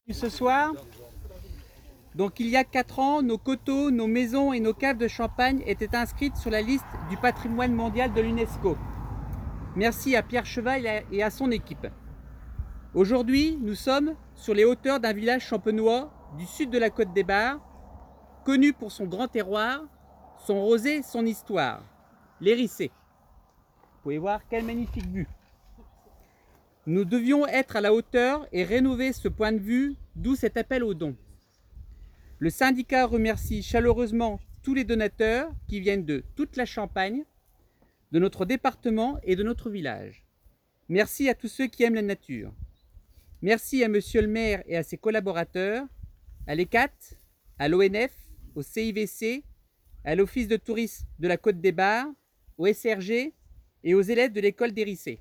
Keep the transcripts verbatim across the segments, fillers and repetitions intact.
Ce soir, donc il y a quatre ans, nos coteaux, nos maisons et nos caves de champagne étaient inscrites sur la liste du patrimoine mondial de l'UNESCO. Merci à Pierre Cheval et à son équipe. Aujourd'hui, nous sommes sur les hauteurs d'un village champenois du sud de la Côte des Bars, connu pour son grand terroir, son rosé, son histoire, l'Hérissé. Vous pouvez voir quelle magnifique vue. Nous devions être à la hauteur et rénover ce point de vue, d'où cet appel aux dons. Le syndicat remercie chaleureusement tous les donateurs qui viennent de toute la Champagne, de notre département et de notre village. Merci à tous ceux qui aiment la nature. Merci à Monsieur le maire et à ses collaborateurs, à l'E C A T, à l'O N F, au C I V C, à l'Office de tourisme de la Côte des Bars, au S R G et aux élèves de l'école d'Hérissé.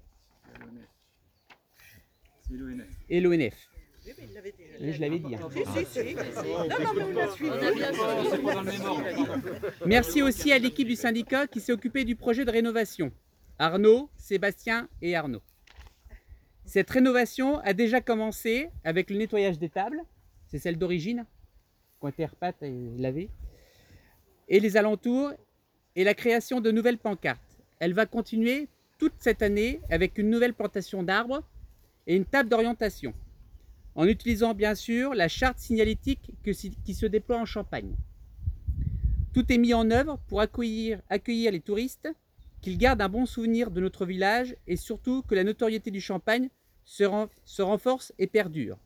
Et l'O N F. Oui, mais il l'avait déjà. Oui, je l'avais dit. Hein. Si, si, si. Non, non, mais on l'a suivi. Merci aussi à l'équipe du syndicat qui s'est occupée du projet de rénovation. Arnaud, Sébastien et Arnaud. Cette rénovation a déjà commencé avec le nettoyage des tables. C'est celle d'origine, qui ont été repeintes et lavées. Et les alentours et la création de nouvelles pancartes. Elle va continuer toute cette année avec une nouvelle plantation d'arbres et une table d'orientation, en utilisant bien sûr la charte signalétique que, qui se déploie en Champagne. Tout est mis en œuvre pour accueillir, accueillir les touristes, qu'ils gardent un bon souvenir de notre village et surtout que la notoriété du Champagne se, ren, se renforce et perdure.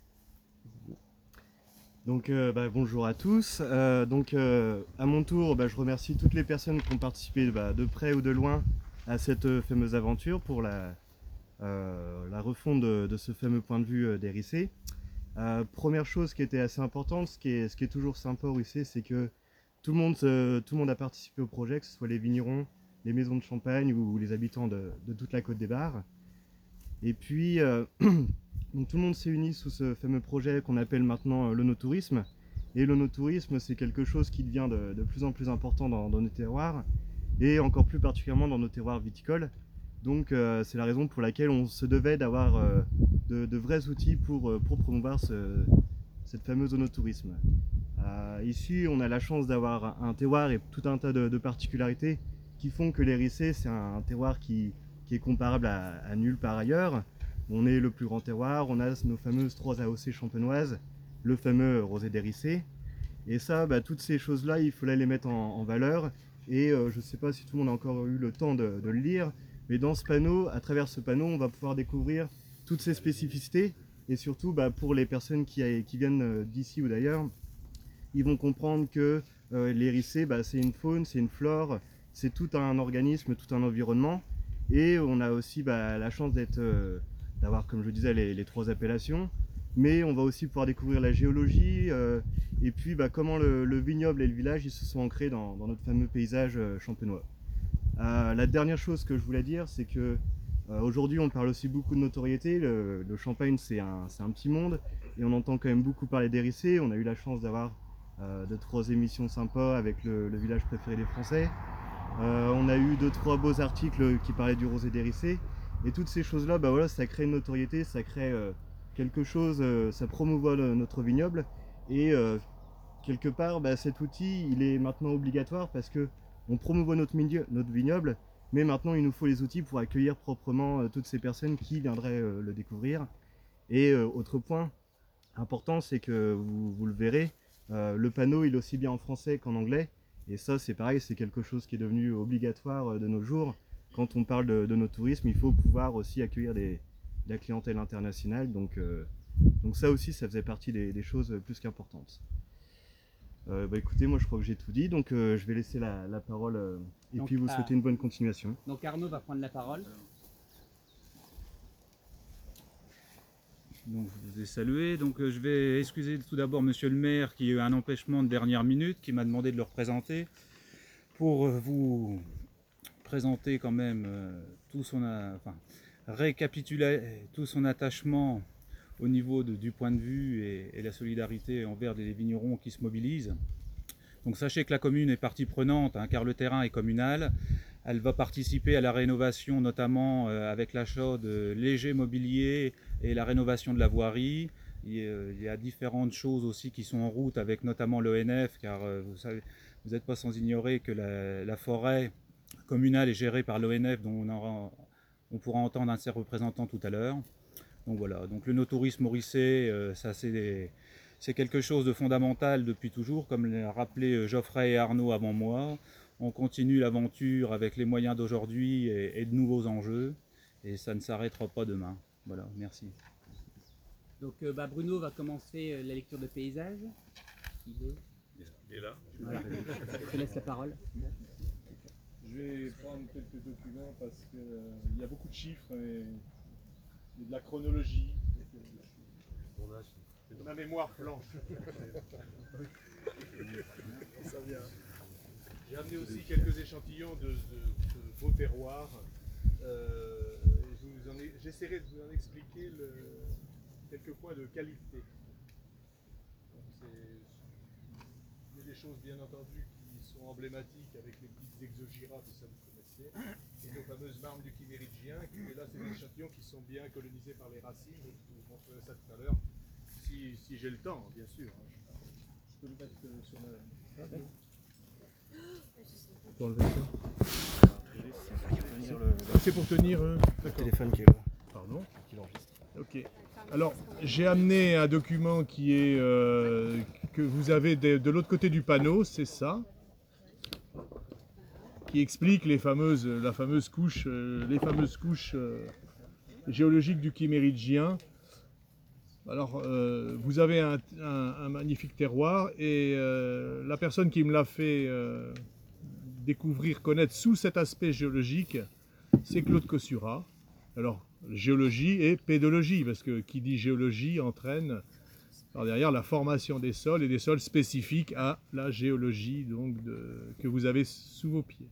Donc euh, bah, bonjour à tous. Euh, donc euh, à mon tour, bah, je remercie toutes les personnes qui ont participé bah, de près ou de loin à cette euh, fameuse aventure pour la Euh, la refonte de, de ce fameux point de vue euh, d'Hérissé. Euh, première chose qui était assez importante, ce qui est, ce qui est toujours sympa au Hérissé, c'est que tout le, monde, euh, tout le monde a participé au projet, que ce soit les vignerons, les maisons de champagne ou, ou les habitants de, de toute la Côte des Bars. Et puis, euh, donc tout le monde s'est uni sous ce fameux projet qu'on appelle maintenant euh, l'onotourisme. Et l'onotourisme, c'est quelque chose qui devient de, de plus en plus important dans, dans nos terroirs, et encore plus particulièrement dans nos terroirs viticoles. Donc euh, c'est la raison pour laquelle on se devait d'avoir euh, de, de vrais outils pour, euh, pour promouvoir ce, cette fameuse onotourisme. Euh, ici on a la chance d'avoir un terroir et tout un tas de, de particularités qui font que l'Hérissé c'est un, un terroir qui, qui est comparable à, à nulle part ailleurs. On est le plus grand terroir, on a nos fameuses trois A O C champenoises, le fameux rosé d'Hérissé. Et ça, bah, toutes ces choses-là, il fallait les mettre en, en valeur. Et euh, je ne sais pas si tout le monde a encore eu le temps de, de le lire, mais dans ce panneau, à travers ce panneau, on va pouvoir découvrir toutes ces spécificités. Et surtout, bah, pour les personnes qui, qui viennent d'ici ou d'ailleurs, ils vont comprendre que euh, l'Hérissé, bah, c'est une faune, c'est une flore, c'est tout un organisme, tout un environnement. Et on a aussi bah, la chance d'être, euh, d'avoir, comme je disais, les, les trois appellations. Mais on va aussi pouvoir découvrir la géologie euh, et puis bah, comment le, le vignoble et le village ils se sont ancrés dans, dans notre fameux paysage euh, champenois. Euh, la dernière chose que je voulais dire, c'est que euh, aujourd'hui on parle aussi beaucoup de notoriété. Le, le Champagne c'est un, c'est un petit monde et on entend quand même beaucoup parler d'Hérissé. On a eu la chance d'avoir euh, deux trois émissions sympas avec le, le village préféré des Français. Euh, on a eu deux trois beaux articles qui parlaient du rosé d'Hérissé et toutes ces choses là, bah, voilà, ça crée une notoriété, ça crée euh, quelque chose, euh, ça promouvoit le, notre vignoble et euh, quelque part bah, cet outil il est maintenant obligatoire parce que on promouvoit notre, milieu, notre vignoble, mais maintenant il nous faut les outils pour accueillir proprement euh, toutes ces personnes qui viendraient euh, le découvrir. Et euh, autre point important, c'est que vous, vous le verrez, euh, le panneau il est aussi bien en français qu'en anglais, et ça c'est pareil, c'est quelque chose qui est devenu obligatoire euh, de nos jours. Quand on parle de, de notre tourisme, il faut pouvoir aussi accueillir des, de la clientèle internationale, donc, euh, donc ça aussi ça faisait partie des, des choses plus qu'importantes. Euh, bah écoutez, moi je crois que j'ai tout dit, donc euh, je vais laisser la, la parole euh, et donc, puis vous ah, souhaiter une bonne continuation. Donc Arnaud va prendre la parole. Donc je vous ai salué, donc euh, je vais excuser tout d'abord monsieur le maire qui a eu un empêchement de dernière minute, qui m'a demandé de le représenter, pour euh, vous présenter quand même euh, tout son, enfin, récapituler tout son attachement au niveau de, du point de vue et, et la solidarité envers des vignerons qui se mobilisent. Donc sachez que la commune est partie prenante, hein, car le terrain est communal. Elle va participer à la rénovation, notamment euh, avec l'achat de légers mobiliers et la rénovation de la voirie. Il y, a, il y a différentes choses aussi qui sont en route avec notamment l'O N F, car euh, vous savez, vous n'êtes pas sans ignorer que la, la forêt communale est gérée par l'O N F, dont on, aura, on pourra entendre un de ses représentants tout à l'heure. Donc voilà, donc le no-tourisme mauricais, euh, ça c'est c'est quelque chose de fondamental depuis toujours, comme l'a rappelé Geoffrey et Arnaud avant moi. On continue l'aventure avec les moyens d'aujourd'hui et, et de nouveaux enjeux, et ça ne s'arrêtera pas demain. Voilà, merci. Donc euh, bah, Bruno va commencer euh, la lecture de paysage. Il est, Il est là. voilà. Je te laisse la parole. Je vais prendre quelques documents parce qu'il euh, y a beaucoup de chiffres et, et de la chronologie. Ma mémoire flanche. Ça vient. J'ai amené aussi quelques échantillons de, de, de beaux terroirs. Euh, J'essaierai de vous en expliquer le, quelques points de qualité. Donc il y a des choses bien entendu qui sont emblématiques avec les petites exogirafes, ça vous connaissez, et nos fameuses marnes du Kimméridgien, et là c'est des échantillons qui sont bien colonisés par les racines, je vous montrerai ça tout à l'heure, si, si j'ai le temps, bien sûr. Je peux le mettre sur la... C'est pour tenir euh, le téléphone qui est là. Pardon. Ok. Alors, j'ai amené un document qui est euh, que vous avez de, de l'autre côté du panneau, c'est ça, qui explique les fameuses, la fameuse couche, euh, les fameuses couches euh, géologiques du Kimméridgien. Alors, euh, vous avez un, un, un magnifique terroir et euh, la personne qui me l'a fait euh, découvrir, connaître sous cet aspect géologique, c'est Claude Kossura. Alors, géologie et pédologie, parce que qui dit géologie entraîne par derrière la formation des sols et des sols spécifiques à la géologie donc de, que vous avez sous vos pieds.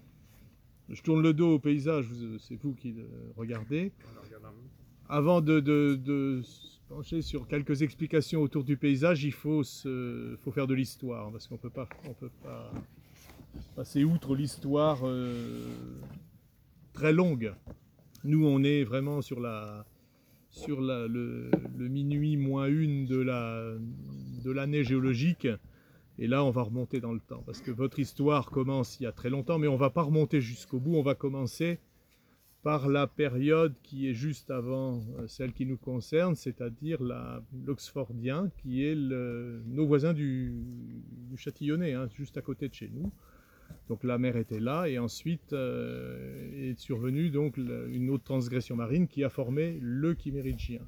Je tourne le dos au paysage, c'est vous qui le regardez. Avant de, de, de se pencher sur quelques explications autour du paysage, il faut, se, faut faire de l'histoire, parce qu'on ne peut pas, on peut pas passer outre l'histoire euh, très longue. Nous, on est vraiment sur, la, sur la, le, le minuit moins une de la, de l'année géologique. Et là, on va remonter dans le temps. Parce que votre histoire commence il y a très longtemps, mais on ne va pas remonter jusqu'au bout. On va commencer par la période qui est juste avant celle qui nous concerne, c'est-à-dire l'Oxfordien, qui est le, nos voisins du, du Châtillonnais, hein, juste à côté de chez nous. Donc la mer était là et ensuite euh, est survenue donc le, une autre transgression marine qui a formé le Kimméridgien.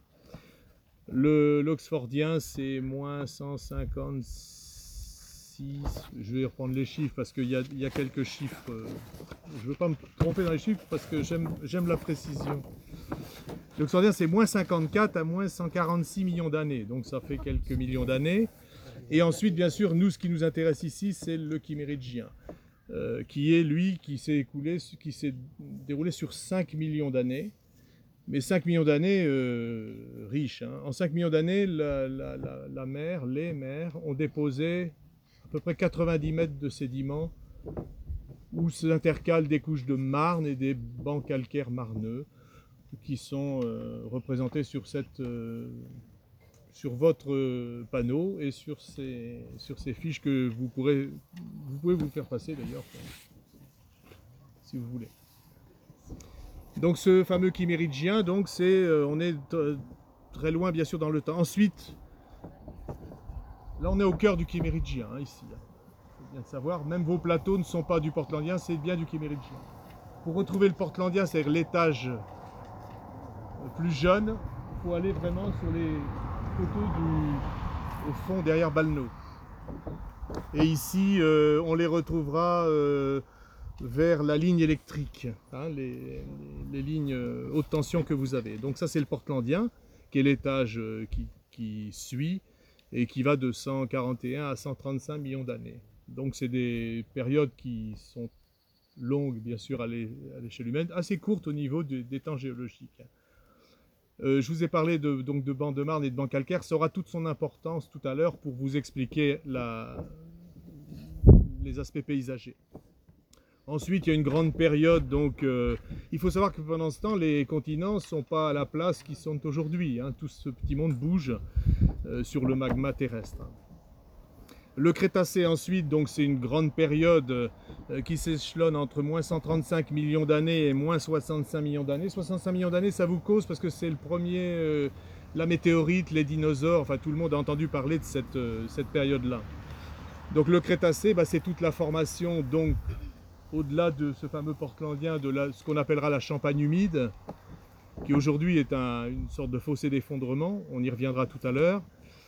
L'Oxfordien c'est moins cent cinquante-six, je vais reprendre les chiffres parce qu'il y, y a quelques chiffres, euh, je ne veux pas me tromper dans les chiffres parce que j'aime la précision. L'Oxfordien c'est moins cinquante-quatre à moins cent quarante-six millions d'années, donc ça fait quelques millions d'années. Et ensuite bien sûr nous ce qui nous intéresse ici c'est le Kimméridgien. Euh, qui est lui, qui s'est écoulé, qui s'est déroulé sur cinq millions d'années. Mais cinq millions d'années euh, riches. Hein. En cinq millions d'années, la, la, la, la mer, les mers ont déposé à peu près quatre-vingt-dix mètres de sédiments où s'intercalent des couches de marne et des bancs calcaires marneux qui sont euh, représentés sur cette... Euh, sur votre panneau et sur ces, sur ces fiches que vous, pourrez, vous pouvez vous faire passer d'ailleurs, si vous voulez. Donc ce fameux Kimméridgien, donc c'est, euh, on est très loin bien sûr dans le temps. Ensuite, là on est au cœur du Kimméridgien, hein, ici. Il faut bien le savoir, même vos plateaux ne sont pas du Portlandien, c'est bien du Kimméridgien. Pour retrouver le Portlandien, c'est-à-dire l'étage plus jeune, il faut aller vraiment sur les... Du, au fond derrière Balneau. Et ici euh, on les retrouvera euh, vers la ligne électrique, hein, les, les, les lignes euh, haute tension que vous avez. Donc ça c'est le Portlandien qui est l'étage euh, qui, qui suit et qui va de cent quarante et un à cent trente-cinq millions d'années. Donc c'est des périodes qui sont longues bien sûr à l'échelle humaine, assez courtes au niveau de, des temps géologiques. Euh, je vous ai parlé de, donc de bancs de marne et de bancs calcaires. Ça aura toute son importance tout à l'heure pour vous expliquer la, les aspects paysagers. Ensuite, il y a une grande période, donc euh, il faut savoir que pendant ce temps, les continents ne sont pas à la place qu'ils sont aujourd'hui. Hein. Tout ce petit monde bouge euh, sur le magma terrestre. Le Crétacé ensuite, donc c'est une grande période euh, qui s'échelonne entre moins cent trente-cinq millions d'années et moins soixante-cinq millions d'années. soixante-cinq millions d'années, ça vous cause parce que c'est le premier, euh, la météorite, les dinosaures, enfin tout le monde a entendu parler de cette, euh, cette période-là. Donc le Crétacé, bah, c'est toute la formation, donc au-delà de ce fameux portlandien, de la, ce qu'on appellera la Champagne humide, qui aujourd'hui est un, une sorte de fossé d'effondrement, on y reviendra tout à l'heure.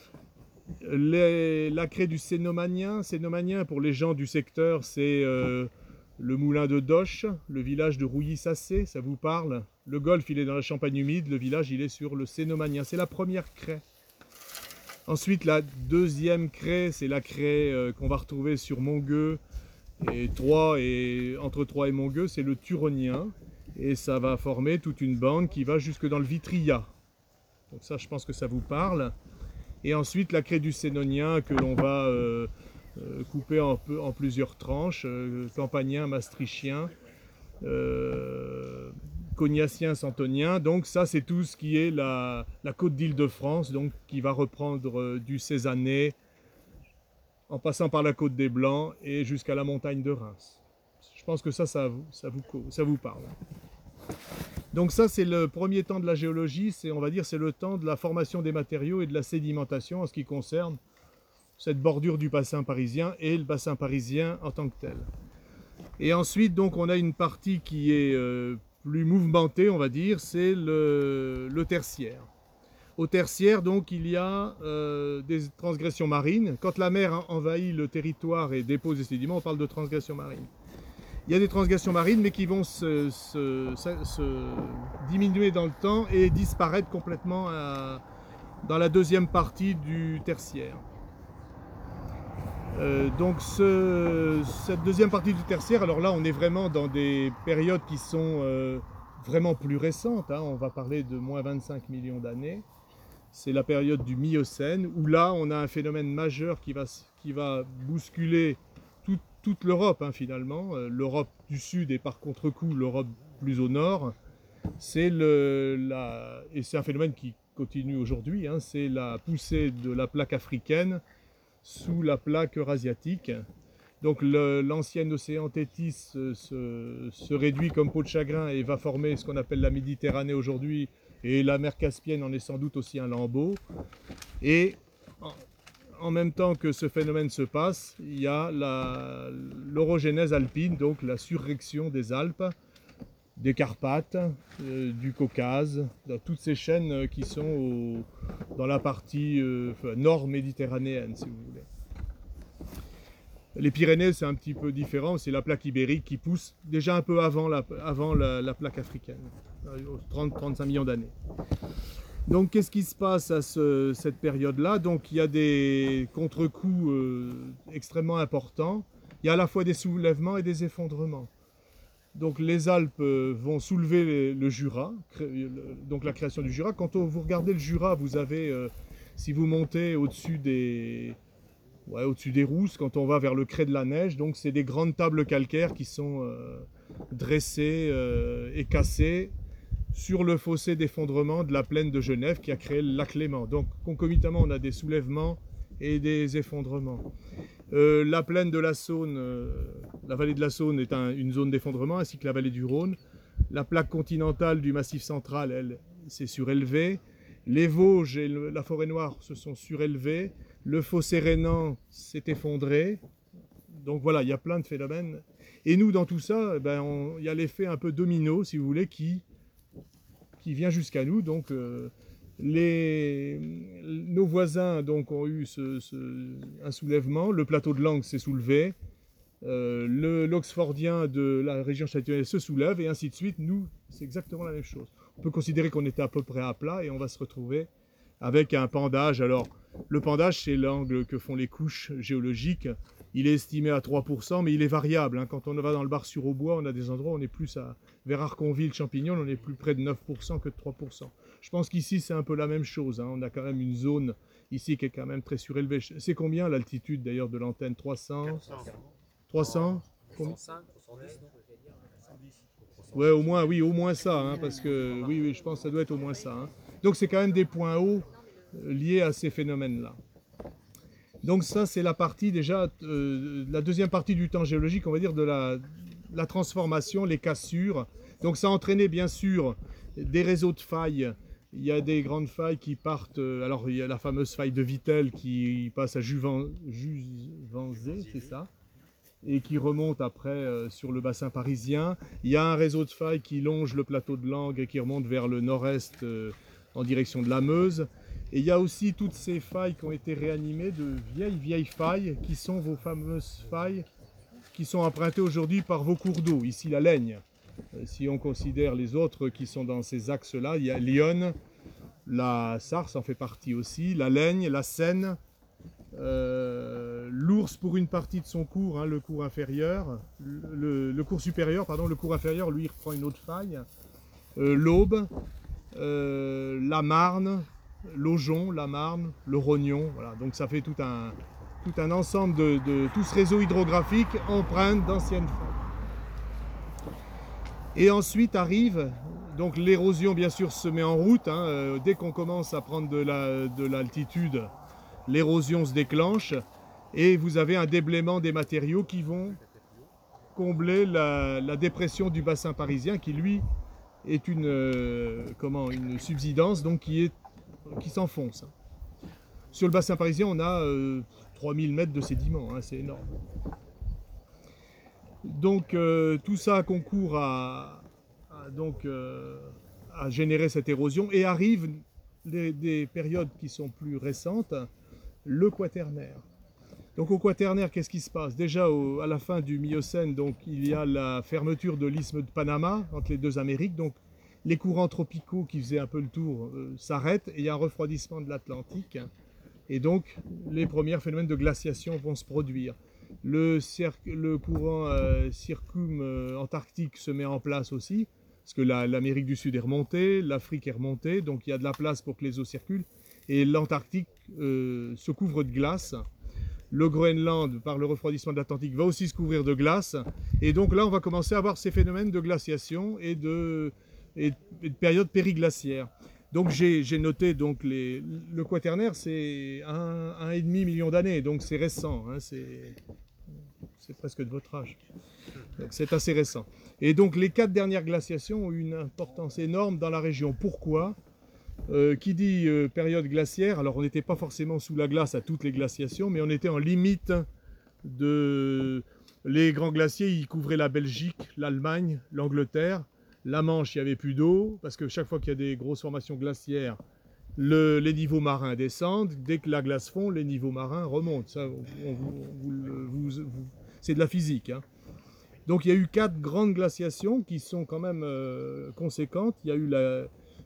Les, la craie du Cénomanien, Cénomanien pour les gens du secteur, c'est euh, le moulin de Doche, le village de Rouilly-Sacé, ça vous parle? Le golfe, il est dans la Champagne humide, le village, il est sur le Cénomanien, c'est la première craie. Ensuite, la deuxième craie, c'est la craie euh, qu'on va retrouver sur Montgueux, et Troyes, et entre Troyes et Montgueux, c'est le Turonien, et ça va former toute une bande qui va jusque dans le Vitria. Donc ça, je pense que ça vous parle. Et ensuite, la craie du Sénonien que l'on va euh, euh, couper en, en plusieurs tranches, euh, campanien, maastrichtien, euh, cognacien, santonien. Donc ça, c'est tout ce qui est la, la côte d'Île-de-France, donc qui va reprendre euh, du Cézanne, en passant par la côte des Blancs et jusqu'à la montagne de Reims. Je pense que ça, ça vous, ça vous, ça vous parle. Donc ça, c'est le premier temps de la géologie, c'est, on va dire, c'est le temps de la formation des matériaux et de la sédimentation en ce qui concerne cette bordure du bassin parisien et le bassin parisien en tant que tel. Et ensuite, donc, on a une partie qui est euh, plus mouvementée, on va dire, c'est le, le tertiaire. Au tertiaire, donc, il y a euh, des transgressions marines. Quand la mer envahit le territoire et dépose des sédiments, on parle de transgressions marines. Il y a des transgressions marines, mais qui vont se, se, se, se diminuer dans le temps et disparaître complètement à, dans la deuxième partie du tertiaire. Euh, donc ce, cette deuxième partie du tertiaire, alors là on est vraiment dans des périodes qui sont euh, vraiment plus récentes, hein. On va parler de moins vingt-cinq millions d'années. C'est la période du Miocène, où là on a un phénomène majeur qui va, qui va bousculer tout, toute l'Europe, hein, finalement. L'Europe du Sud et par contre-coup l'Europe plus au nord. C'est le, la, et c'est un phénomène qui continue aujourd'hui, hein, c'est la poussée de la plaque africaine sous la plaque eurasiatique. Donc le, l'ancien océan Téthys se, se, se réduit comme peau de chagrin et va former ce qu'on appelle la Méditerranée aujourd'hui, et la mer Caspienne en est sans doute aussi un lambeau. Et en, en même temps que ce phénomène se passe, il y a la, l'orogénèse alpine, donc la surréaction des Alpes, des Carpates, euh, du Caucase, dans toutes ces chaînes qui sont au, dans la partie euh, nord-méditerranéenne, si vous voulez. Les Pyrénées, c'est un petit peu différent, c'est la plaque ibérique qui pousse déjà un peu avant la, avant la, la plaque africaine, trente à trente-cinq millions d'années. Donc qu'est-ce qui se passe à ce, cette période-là? Donc il y a des contre-coups euh, extrêmement importants, il y a à la fois des soulèvements et des effondrements. Donc les Alpes vont soulever les, le Jura, donc la création du Jura. Quand on, vous regardez le Jura, vous avez, euh, si vous montez au-dessus des, ouais, au-dessus des Rousses, quand on va vers le crêt de la Neige, donc c'est des grandes tables calcaires qui sont euh, dressées euh, et cassées sur le fossé d'effondrement de la plaine de Genève qui a créé le lac Léman. Donc concomitamment, on a des soulèvements et des effondrements. Euh, la plaine de la Saône, euh, la vallée de la Saône est un, une zone d'effondrement, ainsi que la vallée du Rhône. La plaque continentale du Massif central, elle, s'est surélevée. Les Vosges et le, la forêt noire se sont surélevés. Le fossé rhénan s'est effondré. Donc voilà, il y a plein de phénomènes. Et nous, dans tout ça, ben, on, il y a l'effet un peu domino, si vous voulez, qui, qui vient jusqu'à nous. Donc, euh, Les, nos voisins donc, ont eu ce, ce, un soulèvement, le plateau de Langres s'est soulevé, euh, le, l'Oxfordien de la région châtillonnaise se soulève, et ainsi de suite. Nous, c'est exactement la même chose. On peut considérer qu'on était à peu près à plat, et on va se retrouver avec un pendage. Alors, le pendage, c'est l'angle que font les couches géologiques. Il est estimé à trois pour cent, mais il est variable, hein. Quand on va dans le Bar-sur-Aubois, on a des endroits où on est plus à, vers Arconville, Champignon, on est plus près de neuf pour cent que de trois pour cent. Je pense qu'ici, c'est un peu la même chose, hein. On a quand même une zone ici qui est quand même très surélevée. C'est combien l'altitude d'ailleurs de l'antenne? Trois cents? trois cents? Combien ? Ouais, au moins, oui, au moins ça, hein, parce que oui, oui, je pense que ça doit être au moins ça. Hein. Donc c'est quand même des points hauts euh, liés à ces phénomènes-là. Donc ça, c'est la partie déjà, euh, la deuxième partie du temps géologique, on va dire, de la, la transformation, les cassures. Donc ça a entraîné bien sûr des réseaux de failles. Il y a des grandes failles qui partent, euh, alors il y a la fameuse faille de Vittel qui passe à Juvan, Juvanzé, c'est ça, et qui remonte après euh, sur le bassin parisien. Il y a un réseau de failles qui longe le plateau de Langres et qui remonte vers le nord-est euh, en direction de la Meuse. Et il y a aussi toutes ces failles qui ont été réanimées de vieilles, vieilles failles qui sont vos fameuses failles qui sont empruntées aujourd'hui par vos cours d'eau. Ici, la Laigne. Euh, si on considère les autres qui sont dans ces axes-là, il y a l'Yonne, la Sarce en fait partie aussi, la Laigne, la Seine, euh, l'Ours pour une partie de son cours, hein, le cours inférieur, le, le cours supérieur, pardon, le cours inférieur, lui, il reprend une autre faille, euh, l'Aube, euh, la Marne, l'Aujon, la Marne, le Rognon, voilà. Donc ça fait tout un, tout un ensemble de, de tout ce réseau hydrographique empreinte d'anciennes failles. Et ensuite arrive, donc l'érosion bien sûr se met en route, hein, euh, dès qu'on commence à prendre de la, de l'altitude, l'érosion se déclenche et vous avez un déblaiement des matériaux qui vont combler la, la dépression du bassin parisien qui lui est une, euh, comment, une subsidence donc qui est qui s'enfonce. Sur le bassin parisien, on a euh, trois mille mètres de sédiments, hein, c'est énorme. Donc euh, tout ça concourt à, à, donc, euh, à générer cette érosion et arrivent des, des périodes qui sont plus récentes, le Quaternaire. Donc au Quaternaire, qu'est-ce qui se passe? Déjà au, à la fin du Miocène, donc, il y a la fermeture de l'isthme de Panama entre les deux Amériques, donc les courants tropicaux qui faisaient un peu le tour euh, s'arrêtent et il y a un refroidissement de l'Atlantique. Et donc, les premiers phénomènes de glaciation vont se produire. Le, le courant euh, circum-antarctique se met en place aussi, parce que l'Amérique du Sud est remontée, l'Afrique est remontée, donc il y a de la place pour que les eaux circulent. Et l'Antarctique euh, se couvre de glace. Le Groenland, par le refroidissement de l'Atlantique, va aussi se couvrir de glace. Et donc là, on va commencer à avoir ces phénomènes de glaciation et de... et de période périglaciaire. Donc j'ai noté donc les, le Quaternaire, c'est un, un et demi million d'années, donc c'est récent, hein, c'est presque de votre âge. C'est assez récent. Et donc les quatre dernières glaciations ont une importance énorme dans la région. Pourquoi? euh, Qui dit euh, période glaciaire, alors on n'était pas forcément sous la glace à toutes les glaciations, mais on était en limite de... Les grands glaciers, ils couvraient la Belgique, l'Allemagne, l'Angleterre. La Manche, il n'y avait plus d'eau, parce que chaque fois qu'il y a des grosses formations glaciaires, le, les niveaux marins descendent. Dès que la glace fond, les niveaux marins remontent. Ça, on, vous, vous, vous, vous, c'est de la physique. Hein. Donc il y a eu quatre grandes glaciations qui sont quand même euh, conséquentes. Il y a eu la...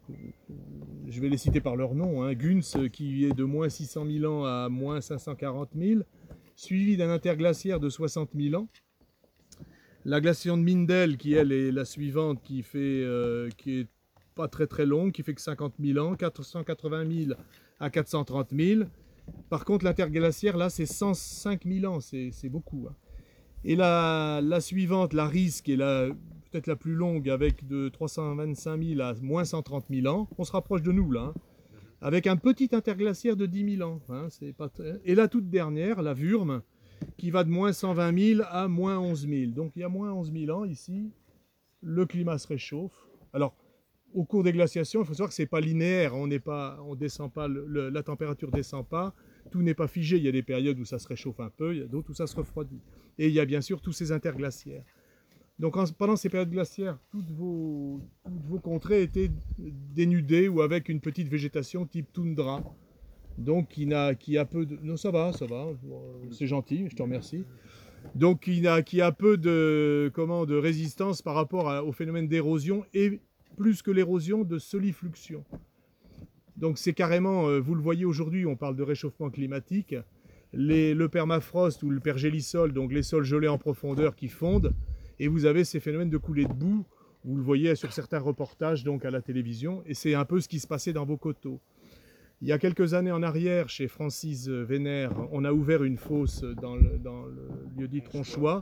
Je vais les citer par leur nom. Hein, Gunz, qui est de moins six cent mille ans à moins cinq cent quarante mille, suivi d'un interglaciaire de soixante mille ans. La glaciation de Mindel, qui elle est la suivante, qui fait, euh, qui est pas très très longue, qui fait que cinquante mille ans, quatre cent quatre-vingt mille à quatre cent trente mille. Par contre, l'interglaciaire, là, c'est cent cinq mille ans, c'est beaucoup. Hein. Et la, la suivante, la Riss, qui est peut-être la plus longue, avec de trois cent vingt-cinq mille à moins cent trente mille ans, on se rapproche de nous, là, hein, avec un petit interglaciaire de dix mille ans. Hein, pas très... Et la toute dernière, la Wurm, qui va de moins cent vingt mille à moins onze mille. Donc il y a moins onze mille ans ici, le climat se réchauffe. Alors, au cours des glaciations, il faut savoir que ce n'est pas linéaire, on n'est pas, on descend pas, le, le, la température ne descend pas, tout n'est pas figé, il y a des périodes où ça se réchauffe un peu, il y a d'autres où ça se refroidit. Et il y a bien sûr tous ces interglaciaires. Donc en, pendant ces périodes glaciaires, toutes vos, toutes vos contrées étaient dénudées ou avec une petite végétation type toundra. Donc qui a, qui a peu de... Non, ça va, ça va, c'est gentil, je te remercie. Donc qui a, qui a peu de, comment, de résistance par rapport à, au phénomène d'érosion et plus que l'érosion de solifluxion. Donc c'est carrément, vous le voyez aujourd'hui, on parle de réchauffement climatique, les, le permafrost ou le pergélisol, donc les sols gelés en profondeur qui fondent, et vous avez ces phénomènes de coulée de boue, vous le voyez sur certains reportages donc à la télévision, et c'est un peu ce qui se passait dans vos coteaux. Il y a quelques années en arrière, chez Francis Vénère, on a ouvert une fosse dans le, dans le lieu-dit Tronchois.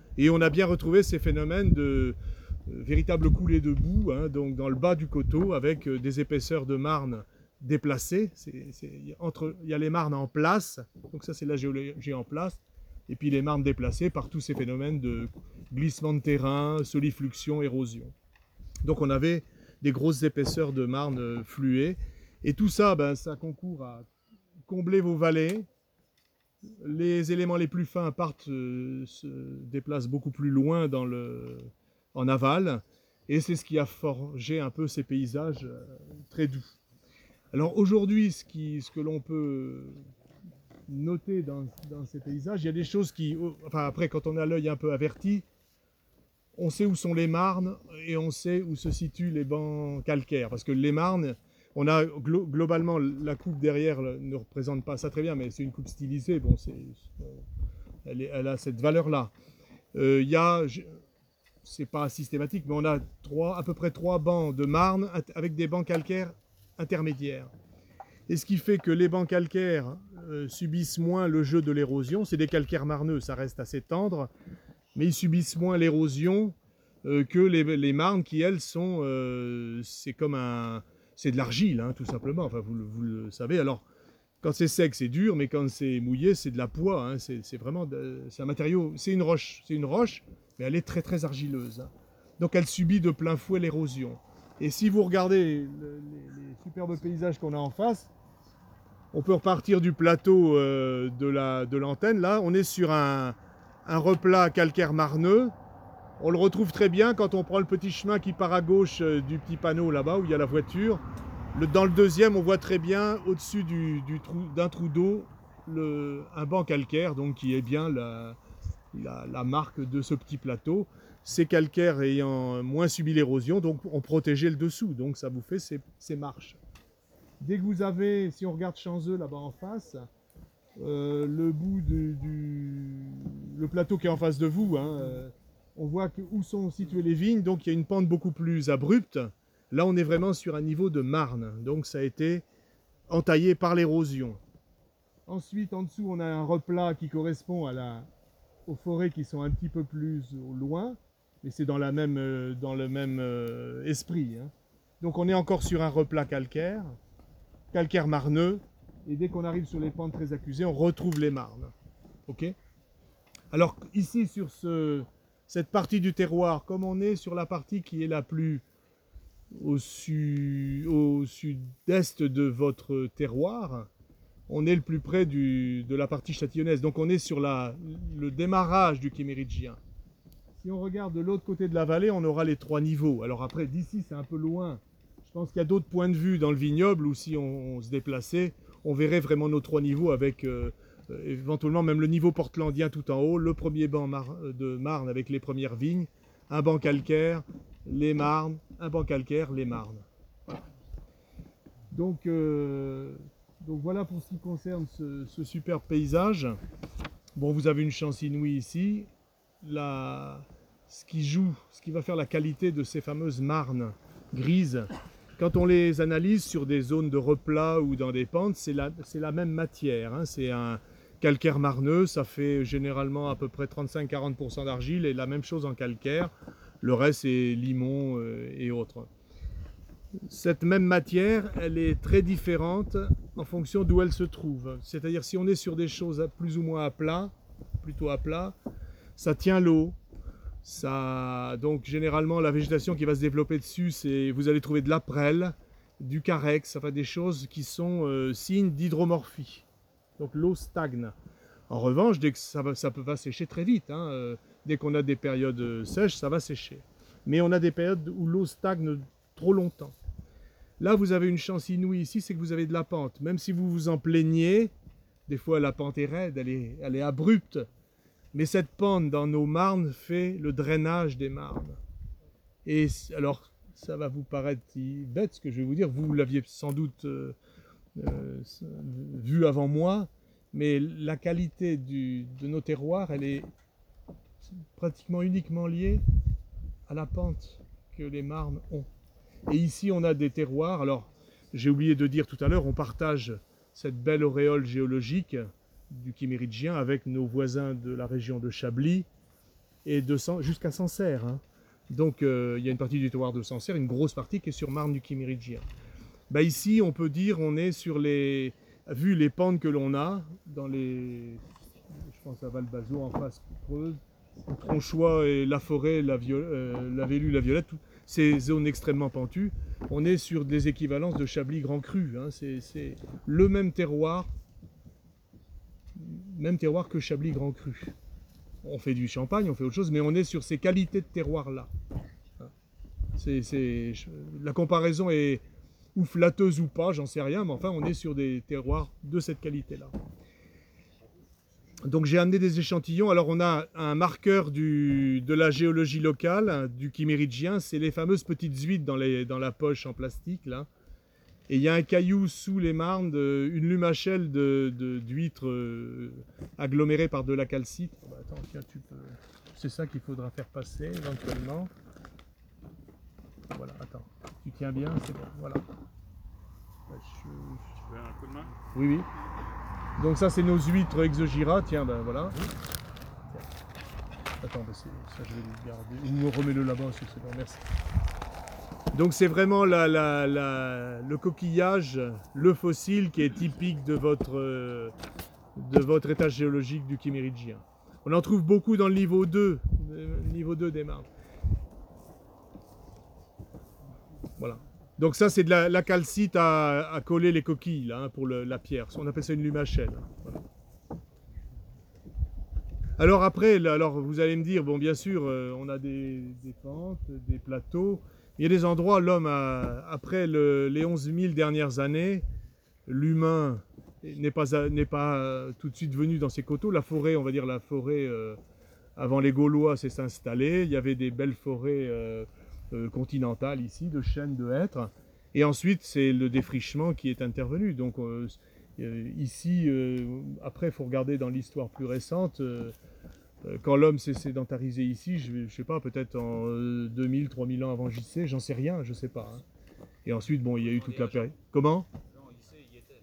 Et on a bien retrouvé ces phénomènes de euh, véritables coulées de boue, hein, donc dans le bas du coteau, avec euh, des épaisseurs de marne déplacées. C'est, c'est, entre, il y a les marnes en place, donc ça c'est la géologie en place, et puis les marnes déplacées par tous ces phénomènes de glissement de terrain, solifluxion, érosion. Donc on avait des grosses épaisseurs de marne fluées, et tout ça, ben, ça concourt à combler vos vallées. Les éléments les plus fins partent, euh, se déplacent beaucoup plus loin dans le, en aval, et c'est ce qui a forgé un peu ces paysages euh, très doux. Alors aujourd'hui, ce, qui, ce que l'on peut noter dans, dans ces paysages, il y a des choses qui, enfin après quand on a l'œil un peu averti, on sait où sont les marnes et on sait où se situent les bancs calcaires, parce que les marnes, on a glo globalement la coupe derrière ne représente pas ça très bien, mais c'est une coupe stylisée, bon, c'est, elle, est, elle a cette valeur-là. Euh, il y a, c'est pas systématique, mais on a trois, à peu près trois bancs de marne avec des bancs calcaires intermédiaires. Et ce qui fait que les bancs calcaires euh, subissent moins le jeu de l'érosion. C'est des calcaires marneux, ça reste assez tendre, mais ils subissent moins l'érosion euh, que les, les marnes qui, elles, sont... Euh, c'est comme un... C'est de l'argile, hein, tout simplement, enfin, vous, vous le savez. Alors, quand c'est sec, c'est dur, mais quand c'est mouillé, c'est de la poix. Hein, c'est vraiment... C'est un matériau... C'est une roche, c'est une roche, mais elle est très, très argileuse. Hein. Donc, elle subit de plein fouet l'érosion. Et si vous regardez le, les, les superbes paysages qu'on a en face, on peut repartir du plateau euh, de la, de l'antenne. Là, on est sur un, un replat calcaire marneux. On le retrouve très bien quand on prend le petit chemin qui part à gauche euh, du petit panneau là-bas où il y a la voiture. Le, dans le deuxième, on voit très bien au-dessus du, du trou, d'un trou d'eau un banc calcaire, donc qui est bien la, la, la marque de ce petit plateau. Ces calcaires ayant moins subi l'érosion, donc ont protégé le dessous, donc ça vous fait ces, ces marches. Dès que vous avez, si on regarde Chanzeux là-bas en face, euh, le bout du, du le plateau qui est en face de vous, hein, euh, on voit que, où sont situées les vignes, donc il y a une pente beaucoup plus abrupte. Là, on est vraiment sur un niveau de marne, donc ça a été entaillé par l'érosion. Ensuite, en dessous, on a un replat qui correspond à la, aux forêts qui sont un petit peu plus au loin, mais c'est dans, la même, euh, dans le même euh, esprit. Hein. Donc on est encore sur un replat calcaire, calcaire marneux, et dès qu'on arrive sur les pentes très accusées, on retrouve les marnes. Okay. Alors ici, sur ce, cette partie du terroir, comme on est sur la partie qui est la plus au, su, au sud-est de votre terroir, on est le plus près du, de la partie châtillonnaise. Donc on est sur la, le démarrage du Quiméridgien. Si on regarde de l'autre côté de la vallée, on aura les trois niveaux. Alors après, d'ici, c'est un peu loin. Je pense qu'il y a d'autres points de vue dans le vignoble où si on, on se déplaçait, on verrait vraiment nos trois niveaux avec euh, éventuellement même le niveau portlandien tout en haut, le premier banc mar de Marne avec les premières vignes, un banc calcaire, les Marnes, un banc calcaire, les Marnes. Voilà. Donc, euh, donc voilà pour ce qui concerne ce, ce superbe paysage. Bon, vous avez une chance inouïe ici. La, ce qui joue, ce qui va faire la qualité de ces fameuses marnes grises, quand on les analyse sur des zones de replat ou dans des pentes, c'est la, c'est la même matière. Hein, c'est un calcaire marneux, ça fait généralement à peu près trente-cinq à quarante pour cent d'argile et la même chose en calcaire. Le reste, c'est limon euh, et autres. Cette même matière, elle est très différente en fonction d'où elle se trouve. C'est-à-dire si on est sur des choses plus ou moins à plat, plutôt à plat, ça tient l'eau. Ça, donc généralement la végétation qui va se développer dessus, c'est vous allez trouver de la prêle, du carex, enfin des choses qui sont euh, signes d'hydromorphie. Donc l'eau stagne. En revanche, dès que ça va, ça peut va sécher très vite. Hein, euh, dès qu'on a des périodes sèches, ça va sécher. Mais on a des périodes où l'eau stagne trop longtemps. Là, vous avez une chance inouïe ici, c'est que vous avez de la pente. Même si vous vous en plaignez, des fois la pente est raide, elle est, elle est abrupte. Mais cette pente dans nos marnes fait le drainage des marnes. Et alors, ça va vous paraître bête ce que je vais vous dire, vous l'aviez sans doute euh, euh, vu avant moi, mais la qualité du, de nos terroirs, elle est pratiquement uniquement liée à la pente que les marnes ont. Et ici, on a des terroirs, alors j'ai oublié de dire tout à l'heure, on partage cette belle auréole géologique du Quiméridgien avec nos voisins de la région de Chablis, et de San- jusqu'à Sancerre. Hein. Donc euh, il y a une partie du terroir de Sancerre, une grosse partie qui est sur marne du Chiméridgien. Bah, ici, on peut dire on est sur les... Vu les pentes que l'on a, dans les... Je pense à Valbazo en face, Creuse, Tronchois et la forêt, la, viol... euh, la Vélue, la Violette, ces zones extrêmement pentues, on est sur des équivalences de Chablis Grand Cru. Hein. C'est le même terroir, même terroir que Chablis Grand Cru. On fait du champagne, on fait autre chose, mais on est sur ces qualités de terroir-là. C'est, c'est... La comparaison est ou flatteuse ou pas, j'en sais rien, mais enfin on est sur des terroirs de cette qualité-là. Donc j'ai amené des échantillons. Alors on a un marqueur du, de la géologie locale, du Chiméridgien, c'est les fameuses petites huîtres dans, les, dans la poche en plastique, là. Et il y a un caillou sous les marnes, de, une lumachelle de, de, d'huîtres euh, agglomérées par de la calcite. Oh bah attends, tiens, tu peux... C'est ça qu'il faudra faire passer éventuellement. Voilà, attends. Tu tiens bien, c'est bon, voilà. Je... Tu veux un coup de main? Oui, oui. Donc ça, c'est nos huîtres Exogira. Tiens, ben voilà. Attends, ben ça je vais le garder. Ou remets-le là-bas, c'est bon, merci. Donc c'est vraiment la, la, la, le coquillage, le fossile qui est typique de votre, euh, de votre étage géologique du Chiméridgien. On en trouve beaucoup dans le niveau deux, le niveau deux des marnes. Voilà. Donc ça, c'est de la, la calcite à, à coller les coquilles là, hein, pour le, la pierre. On appelle ça une lumachelle. Voilà. Alors après, là, alors vous allez me dire, bon bien sûr, euh, on a des, des pentes, des plateaux. Il y a des endroits, l'homme, après le, les onze mille dernières années, l'humain n'est pas, n'est pas euh, tout de suite venu dans ces coteaux. La forêt, on va dire la forêt, euh, avant les Gaulois, s'est installée. Il y avait des belles forêts euh, euh, continentales ici, de chênes, de hêtres. Et ensuite, c'est le défrichement qui est intervenu. Donc euh, euh, ici, euh, après, il faut regarder dans l'histoire plus récente. Euh, Quand l'homme s'est sédentarisé ici, je ne sais pas, peut-être en deux mille, trois mille ans avant J C, j'en sais rien, je ne sais pas. Hein. Et ensuite, bon, il y a eu toute la période. Comment? Non, il sait, il était.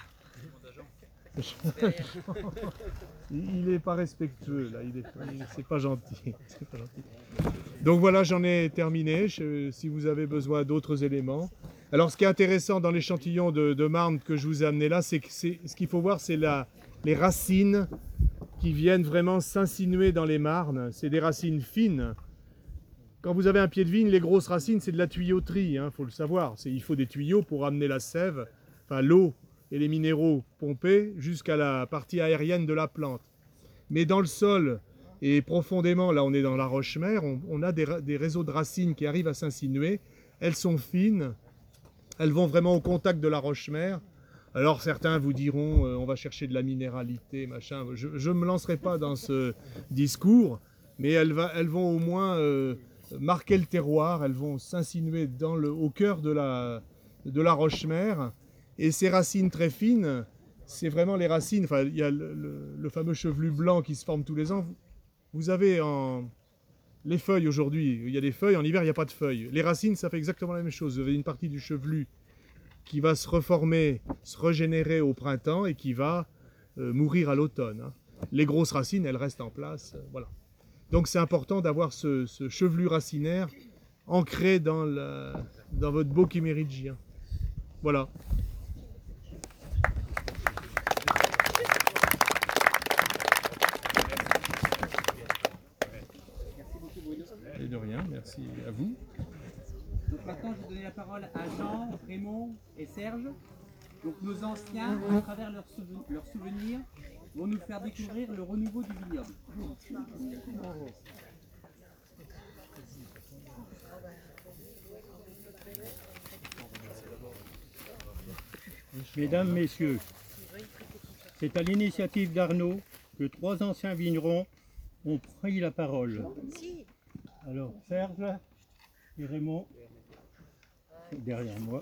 Il n'est pas respectueux, là, il est, c'est pas gentil. C'est pas gentil. Donc voilà, j'en ai terminé, je, si vous avez besoin d'autres éléments. Alors ce qui est intéressant dans l'échantillon de, de marne que je vous ai amené là, c'est que c'est, ce qu'il faut voir, c'est la, les racines qui viennent vraiment s'insinuer dans les marnes. C'est des racines fines. Quand vous avez un pied de vigne, les grosses racines, c'est de la tuyauterie, il hein, faut le savoir. Il faut des tuyaux pour amener la sève, enfin l'eau et les minéraux pompés jusqu'à la partie aérienne de la plante. Mais dans le sol, et profondément, là on est dans la roche-mère, on, on a des, des réseaux de racines qui arrivent à s'insinuer. Elles sont fines, elles vont vraiment au contact de la roche-mère. Alors certains vous diront, euh, on va chercher de la minéralité, machin. Je ne me lancerai pas dans ce discours, mais elles, va, elles vont au moins euh, marquer le terroir, elles vont s'insinuer dans le, au cœur de la, de la roche-mère. Et ces racines très fines, c'est vraiment les racines, enfin il y a le, le, le fameux chevelu blanc qui se forme tous les ans. Vous avez en, les feuilles aujourd'hui, il y a des feuilles, en hiver il n'y a pas de feuilles. Les racines, ça fait exactement la même chose. Vous avez une partie du chevelu qui va se reformer, se régénérer au printemps et qui va euh, mourir à l'automne. Hein. Les grosses racines, elles restent en place. Euh, voilà. Donc c'est important d'avoir ce, ce chevelu racinaire ancré dans, la, dans votre beau chiméridgien. Voilà. Et de rien, merci à vous. Donc maintenant, je vais donner la parole à Jean, Raymond et Serge. Donc nos anciens, à travers leurs souven leurs souvenirs, vont nous faire découvrir le renouveau du vignoble. Mesdames, Messieurs, c'est à l'initiative d'Arnaud que trois anciens vignerons ont pris la parole. Alors Serge et Raymond, derrière moi,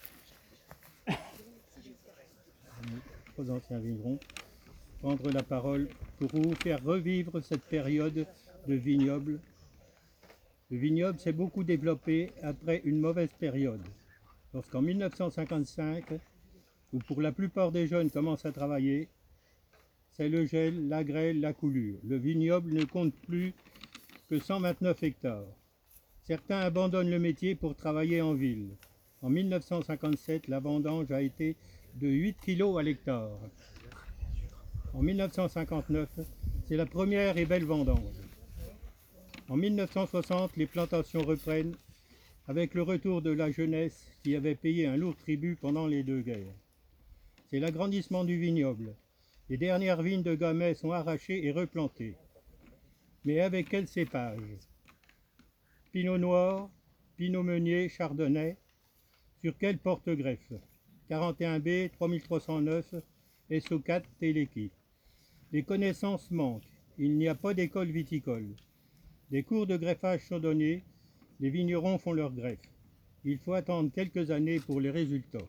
trois anciens vignerons, prendre la parole pour vous faire revivre cette période de vignoble. Le vignoble s'est beaucoup développé après une mauvaise période. Lorsqu'en mille neuf cent cinquante-cinq, où pour la plupart des jeunes commencent à travailler, c'est le gel, la grêle, la coulure. Le vignoble ne compte plus que cent vingt-neuf hectares. Certains abandonnent le métier pour travailler en ville. En mille neuf cent cinquante-sept, la vendange a été de huit kilos à l'hectare. En mille neuf cent cinquante-neuf, c'est la première et belle vendange. En mille neuf cent soixante, les plantations reprennent avec le retour de la jeunesse qui avait payé un lourd tribut pendant les deux guerres. C'est l'agrandissement du vignoble. Les dernières vignes de Gamay sont arrachées et replantées. Mais avec quel cépage? Pinot noir, Pinot meunier, Chardonnay. Sur quel porte-greffe? quarante et un B, trois mille trois cent neuf, S O quatre, Teleki. Les connaissances manquent. Il n'y a pas d'école viticole. Des cours de greffage sont donnés. Les vignerons font leur greffe. Il faut attendre quelques années pour les résultats.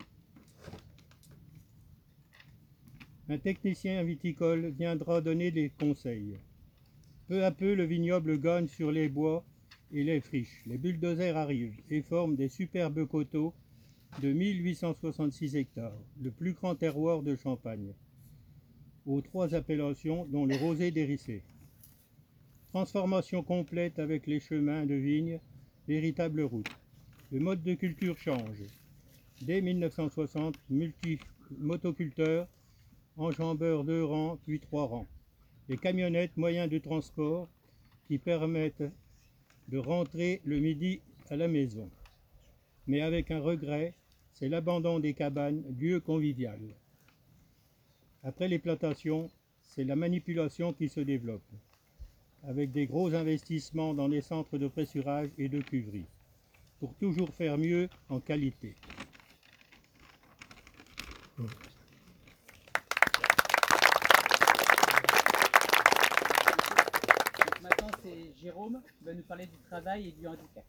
Un technicien viticole viendra donner des conseils. Peu à peu, le vignoble gagne sur les bois et les friches. Les bulldozers arrivent et forment des superbes coteaux de mille huit cent soixante-six hectares, le plus grand terroir de Champagne, aux trois appellations dont le rosé d'Hérissé. Transformation complète avec les chemins de vigne, véritable route. Le mode de culture change. Dès mille neuf cent soixante, multi-motoculteurs, enjambeurs deux rangs puis trois rangs. Les camionnettes, moyens de transport qui permettent de rentrer le midi à la maison. Mais avec un regret, c'est l'abandon des cabanes, lieu convivial. Après les plantations, c'est la manipulation qui se développe, avec des gros investissements dans les centres de pressurage et de cuverie, pour toujours faire mieux en qualité. Maintenant, c'est Jérôme qui va nous parler du travail et du handicap.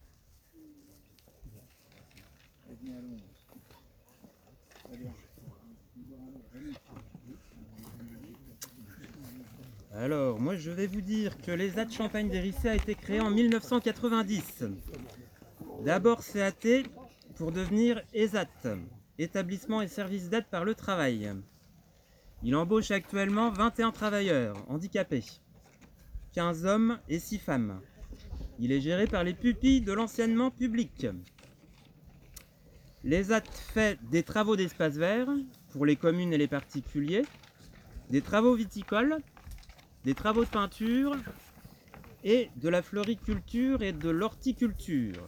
Alors, moi je vais vous dire que l'ESAT Champagne d'Hérissé a été créé en mille neuf cent quatre-vingt-dix. D'abord C A T pour devenir ESAT, établissement et service d'aide par le travail. Il embauche actuellement vingt et un travailleurs handicapés, quinze hommes et six femmes. Il est géré par les pupilles de l'enseignement public. L'ESAT fait des travaux d'espace vert pour les communes et les particuliers, des travaux viticoles, des travaux de peinture et de la floriculture et de l'horticulture.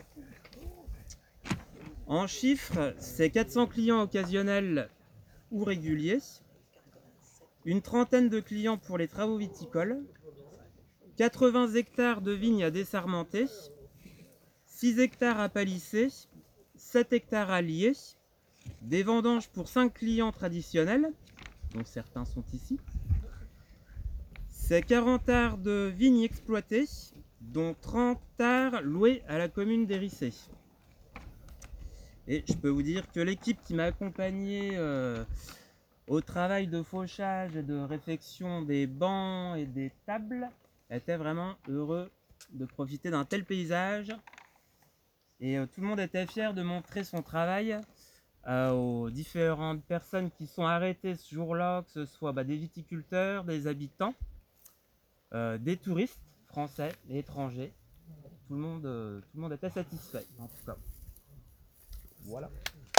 En chiffres, c'est quatre cents clients occasionnels ou réguliers, une trentaine de clients pour les travaux viticoles, quatre-vingts hectares de vignes à dessarmenter, six hectares à palisser, sept hectares à lier, des vendanges pour cinq clients traditionnels, dont certains sont ici. C'est quarante arts de vignes exploitées, dont trente arts loués à la commune d'Hérissé. Et je peux vous dire que l'équipe qui m'a accompagné euh, au travail de fauchage et de réfection des bancs et des tables était vraiment heureux de profiter d'un tel paysage. Et euh, tout le monde était fier de montrer son travail euh, aux différentes personnes qui sont arrêtées ce jour-là, que ce soit bah, des viticulteurs, des habitants, euh, des touristes français et étrangers. Tout le monde, euh, tout le monde était satisfait, en tout cas. Voilà.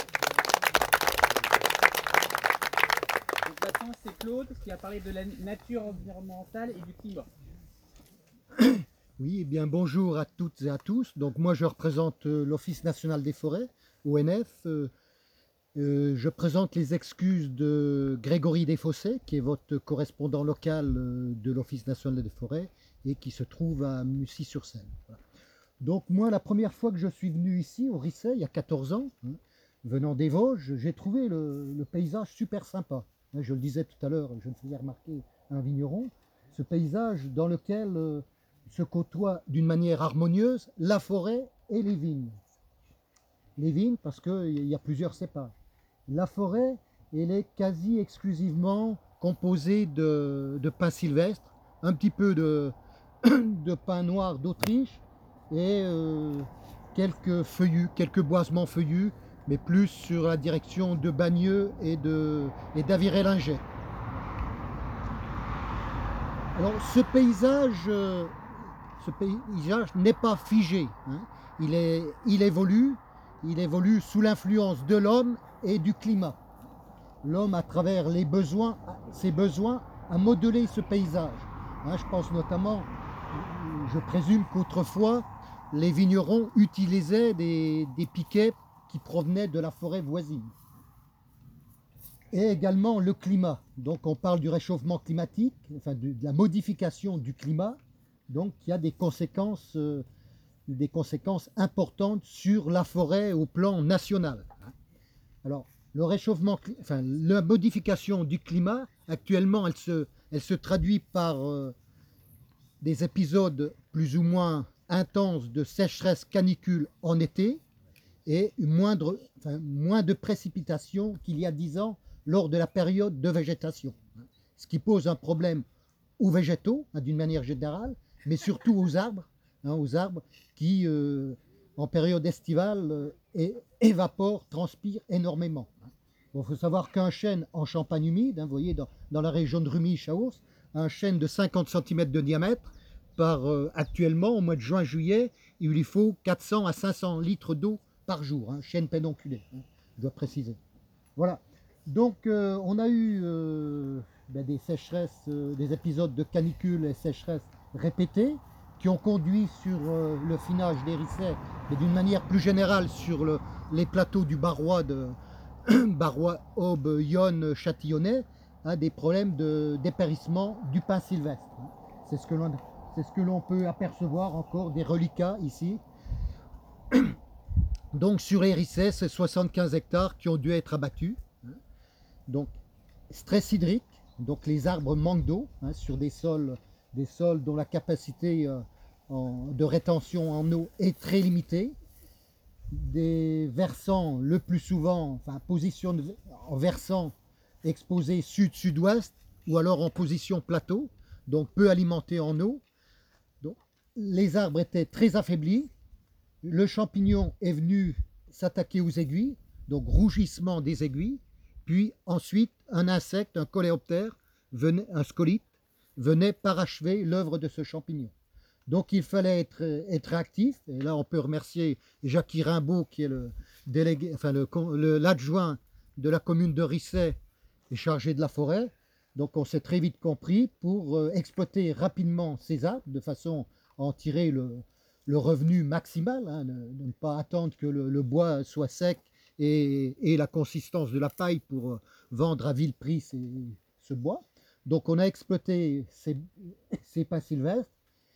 Donc maintenant, c'est Claude qui a parlé de la nature environnementale et du climat. Oui, eh bien bonjour à toutes et à tous. Donc moi je représente euh, l'Office national des forêts, O N F. Euh, euh, je présente les excuses de Grégory Desfossés, qui est votre correspondant local euh, de l'Office national des forêts et qui se trouve à Mussy-sur-Seine. Voilà. Donc moi la première fois que je suis venu ici au Rissey, il y a quatorze ans, hein, venant des Vosges, j'ai trouvé le, le paysage super sympa. Hein, je le disais tout à l'heure, je me faisais remarquer un vigneron, ce paysage dans lequel euh, se côtoient d'une manière harmonieuse la forêt et les vignes. Les vignes parce qu'il y a plusieurs cépages. La forêt, elle est quasi exclusivement composée de, de pins sylvestres, un petit peu de, de pins noirs d'Autriche et euh, quelques feuillus, quelques boisements feuillus, mais plus sur la direction de Bagneux et de et d'Aviré-Linger. Alors ce paysage, euh, ce paysage n'est pas figé, hein. Il, est, il évolue, il évolue sous l'influence de l'homme et du climat. L'homme, à travers les besoins, ses besoins, a modelé ce paysage. Hein, je pense notamment, je présume qu'autrefois, les vignerons utilisaient des, des piquets qui provenaient de la forêt voisine. Et également le climat. Donc on parle du réchauffement climatique, enfin de, de la modification du climat, donc qui a des conséquences, euh, des conséquences importantes sur la forêt au plan national. Alors le réchauffement, enfin la modification du climat, actuellement elle se, elle se traduit par euh, des épisodes plus ou moins intenses de sécheresse canicule en été et moindre, enfin, moins de précipitations qu'il y a dix ans lors de la période de végétation. Ce qui pose un problème aux végétaux, hein, d'une manière générale, mais surtout aux arbres, hein, aux arbres qui, euh, en période estivale, euh, é évaporent, transpirent énormément. Il faut savoir qu'un chêne en Champagne humide, hein, vous voyez, dans, dans la région de Rumilly-Chaours, un chêne de cinquante centimètres de diamètre, par euh, actuellement, au mois de juin-juillet, il lui faut quatre cents à cinq cents litres d'eau par jour, hein, chêne pédonculé, hein, je dois préciser. Voilà. Donc euh, on a eu euh, ben, des sécheresses, euh, des épisodes de canicule et sécheresses répétés qui ont conduit sur euh, le finage des Rissets, mais d'une manière plus générale sur le, les plateaux du Barrois, de Barrois, Aube, Yonne, Châtillonnais, à des problèmes de dépérissement du pin sylvestre. C'est ce que l'on c'est ce que l'on peut apercevoir encore des reliquats ici. Donc sur les Rissets, c'est soixante-quinze hectares qui ont dû être abattus. Donc, stress hydrique, donc les arbres manquent d'eau, hein, sur des sols, des sols dont la capacité euh, en, de rétention en eau est très limitée. Des versants, le plus souvent, enfin, position de, en versant exposé sud-sud-ouest, ou alors en position plateau, donc peu alimentés en eau. Donc, les arbres étaient très affaiblis. Le champignon est venu s'attaquer aux aiguilles, donc rougissement des aiguilles. Puis ensuite, un insecte, un coléoptère, venait, un scolite, venait parachever l'œuvre de ce champignon. Donc il fallait être, être actif. Et là, on peut remercier Jacques Rimbaud, qui est le délégué, enfin le, le, l'adjoint de la commune de Rissets et chargé de la forêt. Donc on s'est très vite compris pour euh, exploiter rapidement ces arbres de façon à en tirer le, le revenu maximal, hein, de, de ne pas attendre que le, le bois soit sec Et, et la consistance de la paille pour vendre à vil prix ces, ce bois. Donc on a exploité ces, ces pins sylvestres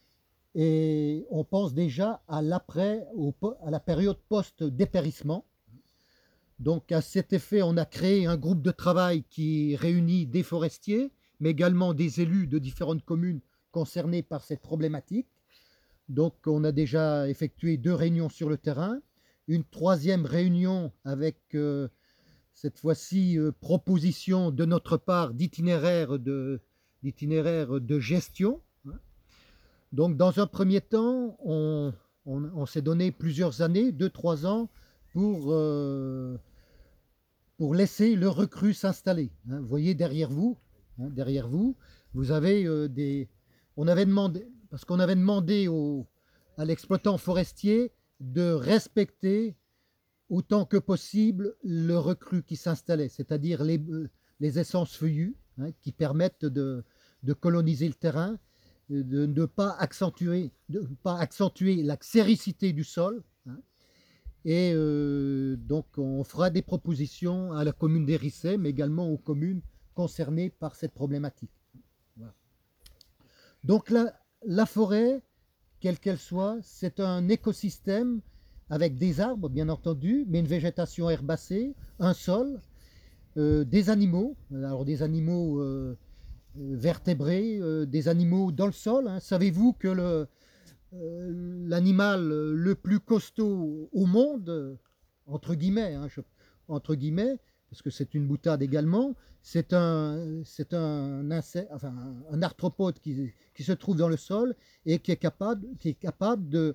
et on pense déjà à l'après, à la période post-dépérissement. Donc à cet effet, on a créé un groupe de travail qui réunit des forestiers, mais également des élus de différentes communes concernées par cette problématique. Donc on a déjà effectué deux réunions sur le terrain. Une troisième réunion avec euh, cette fois-ci euh, proposition de notre part d'itinéraire de, d'itinéraire de gestion. Donc dans un premier temps, on, on, on s'est donné plusieurs années, deux, trois ans, pour, euh, pour laisser le recrue s'installer. Hein. Vous voyez derrière vous, hein, derrière vous, vous avez euh, des... On avait demandé, parce qu'on avait demandé au, à l'exploitant forestier de respecter autant que possible le recrue qui s'installait, c'est-à-dire les, les essences feuillues, hein, qui permettent de, de coloniser le terrain, de ne pas accentuer, de pas accentuer la xéricité du sol. Hein, et euh, donc on fera des propositions à la commune des Rissets, mais également aux communes concernées par cette problématique. Voilà. Donc la, la forêt, quelle qu'elle soit, c'est un écosystème avec des arbres, bien entendu, mais une végétation herbacée, un sol, euh, des animaux, alors des animaux euh, vertébrés, euh, des animaux dans le sol. Hein. Savez-vous que le, euh, l'animal le plus costaud au monde, entre guillemets, hein, je, entre guillemets, parce que c'est une boutade également, c'est un, c'est un, insecte, enfin, un arthropode qui, qui se trouve dans le sol et qui est capable, qui est capable de,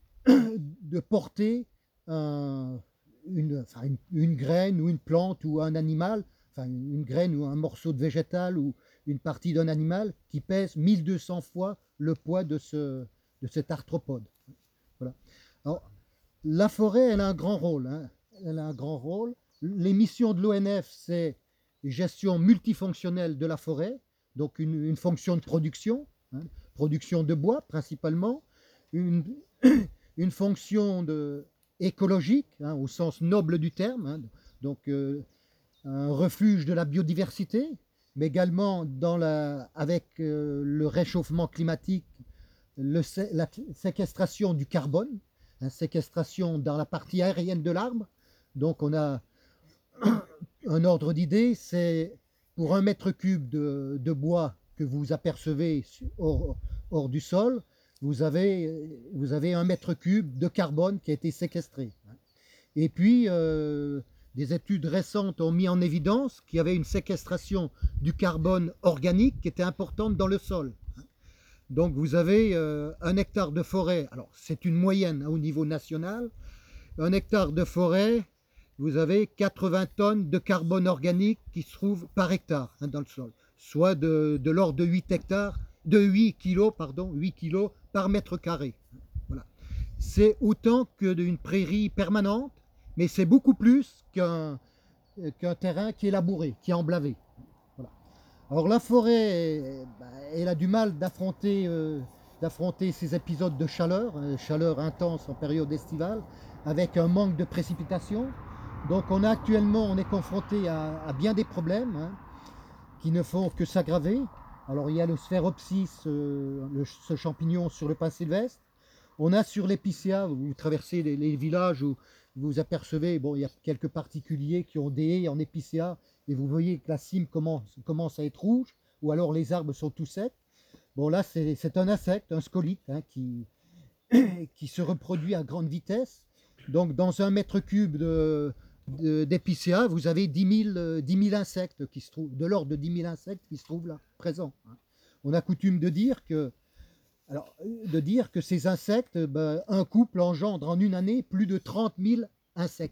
de porter un, une, enfin, une, une graine ou une plante ou un animal, enfin une graine ou un morceau de végétal ou une partie d'un animal qui pèse mille deux cents fois le poids de ce, de cet arthropode. Voilà. Alors, la forêt, elle a un grand rôle. Hein. Elle a un grand rôle. Les missions de l'O N F, c'est gestion multifonctionnelle de la forêt, donc une, une fonction de production, hein, production de bois principalement, une, une fonction de, écologique, hein, au sens noble du terme, hein, donc euh, un refuge de la biodiversité, mais également dans la, avec euh, le réchauffement climatique, le, la séquestration du carbone, hein, séquestration dans la partie aérienne de l'arbre. Donc on a un ordre d'idée, c'est pour un mètre cube de, de bois que vous apercevez hors, hors du sol, vous avez, vous avez un mètre cube de carbone qui a été séquestré. Et puis, euh, des études récentes ont mis en évidence qu'il y avait une séquestration du carbone organique qui était importante dans le sol. Donc vous avez euh, un hectare de forêt, alors c'est une moyenne hein, au niveau national, un hectare de forêt, vous avez quatre-vingts tonnes de carbone organique qui se trouvent par hectare hein, dans le sol, soit de, de l'ordre de huit hectares, de huit kilos, pardon, huit kilos par mètre carré. Voilà. C'est autant que d'une prairie permanente, mais c'est beaucoup plus qu'un qu'un terrain qui est labouré, qui est emblavé. Voilà. Alors la forêt, bah, elle a du mal d'affronter euh, d'affronter ces épisodes de chaleur, euh, chaleur intense en période estivale, avec un manque de précipitations. Donc on a actuellement, on est confronté à, à bien des problèmes hein, qui ne font que s'aggraver. Alors il y a le Sphaeropsis, euh, le, ce champignon sur le pin sylvestre. On a sur l'épicéa, vous traversez les, les villages où vous apercevez, bon, il y a quelques particuliers qui ont des haies en épicéa et vous voyez que la cime commence, commence à être rouge ou alors les arbres sont tout secs. Bon là c'est un insecte, un scolite hein, qui, qui se reproduit à grande vitesse. Donc dans un mètre cube de d'épicéa, vous avez dix mille insectes qui se trouvent, de l'ordre de dix mille insectes qui se trouvent là, présents. On a coutume de dire que, alors, de dire que ces insectes, ben, un couple engendre en une année plus de trente mille insectes.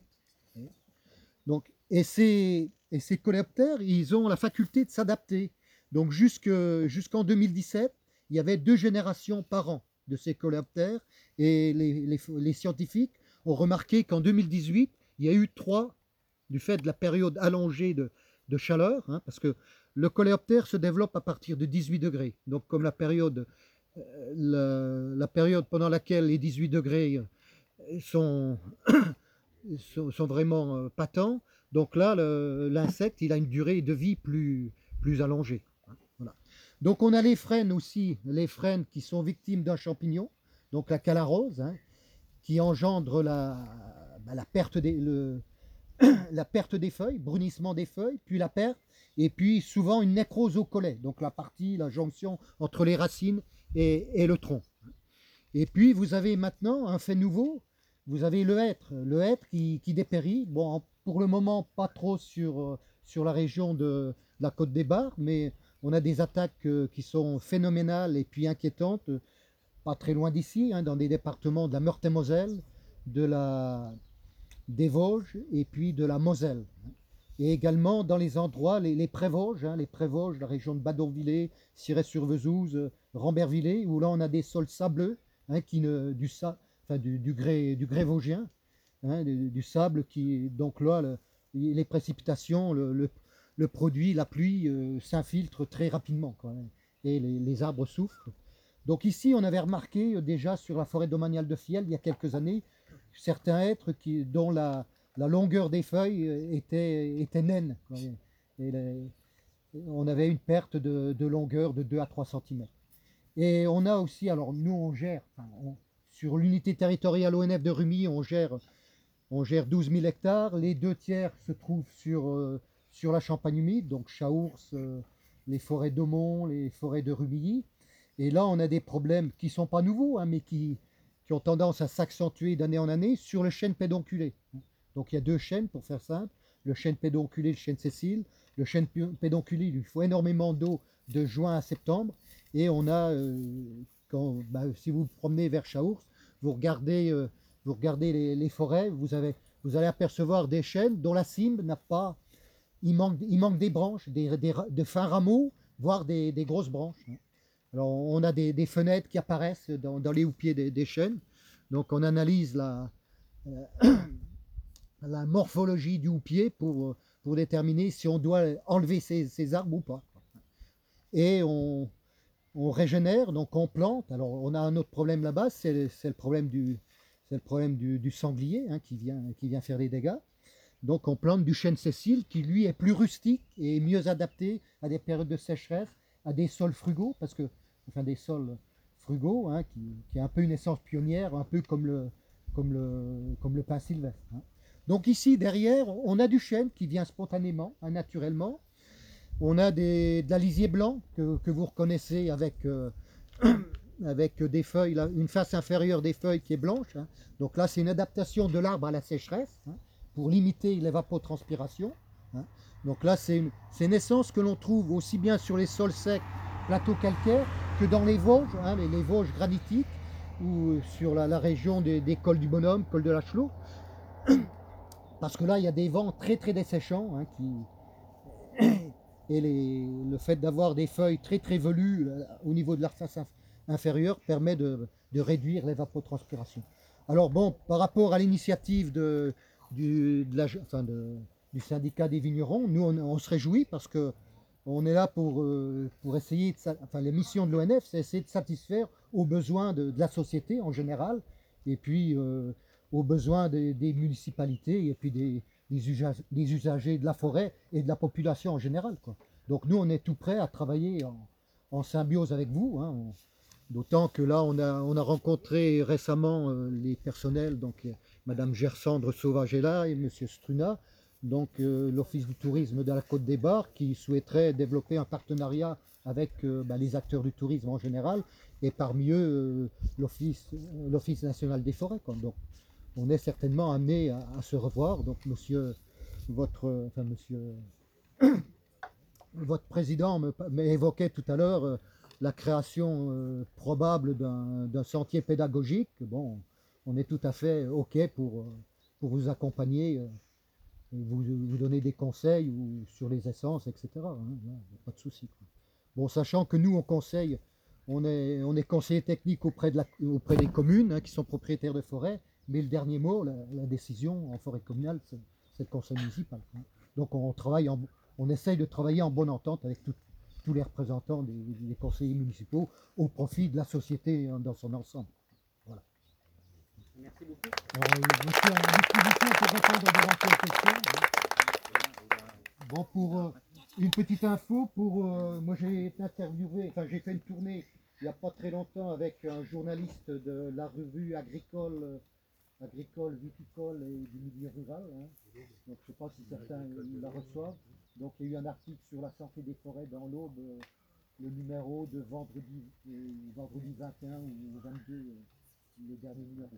Donc, et, ces, et ces coléoptères, ils ont la faculté de s'adapter. Donc jusqu'en deux mille dix-sept, il y avait deux générations par an de ces coléoptères et les, les, les scientifiques ont remarqué qu'en deux mille dix-huit, il y a eu trois, du fait de la période allongée de, de chaleur, hein, parce que le coléoptère se développe à partir de dix-huit degrés. Donc comme la période, euh, la, la période pendant laquelle les dix-huit degrés sont, sont, sont vraiment euh, patents, donc là l'insecte il a une durée de vie plus, plus allongée. Hein, voilà. Donc on a les frênes aussi, les frênes qui sont victimes d'un champignon, donc la calarose, hein, qui engendre la... La perte, des, le, la perte des feuilles, brunissement des feuilles, puis la perte, et puis souvent une nécrose au collet, donc la partie, la jonction entre les racines et, et le tronc. Et puis vous avez maintenant un fait nouveau, vous avez le hêtre, le hêtre qui, qui dépérit, bon pour le moment pas trop sur, sur la région de la Côte des Barres, mais on a des attaques qui sont phénoménales et puis inquiétantes, pas très loin d'ici, hein, dans des départements de la Meurthe-et-Moselle, de la... des Vosges et puis de la Moselle. Et également dans les endroits, les, les Prévosges, hein, les Prévosges, la région de Badonvillers, Cirey-sur-Vezouze, Rambervillers, où là on a des sols sableux, hein, qui ne, du, sa, enfin, du, du, grès, du grès vosgien, hein, du, du sable qui, donc là, le, les précipitations, le, le, le produit, la pluie euh, s'infiltre très rapidement, quoi, hein, et les, les arbres souffrent. Donc ici, on avait remarqué déjà sur la forêt domaniale de Fiel, il y a quelques années, certains hêtres qui, dont la, la longueur des feuilles était, était naine. Et les, on avait une perte de, de longueur de deux à trois centimètres. Et on a aussi, alors nous on gère, enfin, on, sur l'unité territoriale O N F de Rumilly, on gère, on gère douze mille hectares. Les deux tiers se trouvent sur, euh, sur la Champagne humide, donc Chaours, euh, les forêts d'Aumont, les forêts de Rumilly. Et là on a des problèmes qui ne sont pas nouveaux, hein, mais qui... qui ont tendance à s'accentuer d'année en année sur le chêne pédonculé. Donc il y a deux chênes pour faire simple, le chêne pédonculé, le chêne Cécile. Le chêne pédonculé, il lui faut énormément d'eau de juin à septembre. Et on a, euh, quand, bah, si vous vous promenez vers Chaours, vous regardez, euh, vous regardez les, les forêts, vous, avez, vous allez apercevoir des chênes dont la cime n'a pas, il manque, il manque des branches, des, des, de fins rameaux, voire des, des grosses branches. Alors, on a des, des fenêtres qui apparaissent dans, dans les houppiers des, des chênes. Donc, on analyse la, euh, la morphologie du houppier pour, pour déterminer si on doit enlever ces, ces arbres ou pas. Et on, on régénère, donc on plante. Alors, on a un autre problème là-bas, c'est le problème du, c'est le problème du, du sanglier hein, qui, vient, qui vient faire des dégâts. Donc, on plante du chêne sessile qui, lui, est plus rustique et mieux adapté à des périodes de sécheresse, à des sols frugaux, parce que, enfin, des sols frugaux, hein, qui, qui est un peu une essence pionnière, un peu comme le, comme le, comme le pin sylvestre. Hein. Donc ici, derrière, on a du chêne qui vient spontanément, hein, naturellement. On a des, de la lisier blanc que, que vous reconnaissez avec, euh, avec des feuilles, là, une face inférieure des feuilles qui est blanche. Hein. Donc là, c'est une adaptation de l'arbre à la sécheresse, hein, pour limiter l'évapotranspiration. Hein. Donc là, c'est une, une essence que l'on trouve aussi bien sur les sols secs, plateaux calcaires, que dans les Vosges, hein, les, les Vosges granitiques, ou sur la, la région des, des cols du Bonhomme, col de l'Achelot. Parce que là, il y a des vents très très desséchants, hein, qui... et les, le fait d'avoir des feuilles très très velues au niveau de leur face inférieure permet de, de réduire l'évapotranspiration. Alors bon, par rapport à l'initiative de, du, de la, enfin de, du syndicat des vignerons, nous on, on se réjouit parce que on est là pour, euh, pour essayer, de, enfin les missions de l'O N F, c'est essayer de satisfaire aux besoins de, de la société en général, et puis euh, aux besoins des, des municipalités, et puis des, des, usagers, des usagers de la forêt et de la population en général, quoi. Donc nous, on est tout prêt à travailler en, en symbiose avec vous, hein. D'autant que là, on a, on a rencontré récemment euh, les personnels, donc euh, Madame Gersandre Sauvage est là et Monsieur Struna, donc euh, l'Office du tourisme de la Côte des Bars, qui souhaiterait développer un partenariat avec euh, bah, les acteurs du tourisme en général, et parmi eux euh, l'Office euh, l'Office national des forêts, quoi. Donc on est certainement amené à, à se revoir. Donc monsieur, votre, enfin monsieur, votre président m'évoquait tout à l'heure euh, la création euh, probable d'un sentier pédagogique. Bon, on est tout à fait OK pour, pour vous accompagner, euh, vous, vous donner des conseils ou sur les essences, et cetera. Hein, pas de souci. Bon, sachant que nous, on conseille, on est, on est conseiller technique auprès, de la, auprès des communes, hein, qui sont propriétaires de forêts, mais le dernier mot, la, la décision en forêt communale, c'est le conseil municipal. Hein. Donc on travaille, en, on essaye de travailler en bonne entente avec tout, tous les représentants des, des conseillers municipaux au profit de la société dans son ensemble. Voilà. Merci beaucoup. Alors, je suis à disposition pour répondre à d'éventuelles questions. Bon, pour euh, une petite info, pour euh, moi j'ai été interviewé, enfin j'ai fait une tournée il n'y a pas très longtemps avec un journaliste de la revue agricole, euh, agricole, viticole et du milieu rural. Hein. Donc je ne sais pas si certains la reçoivent. Donc il y a eu un article sur la santé des forêts dans l'Aube, euh, le numéro de vendredi, euh, vendredi vingt et un ou vingt-deux, euh, le dernier numéro.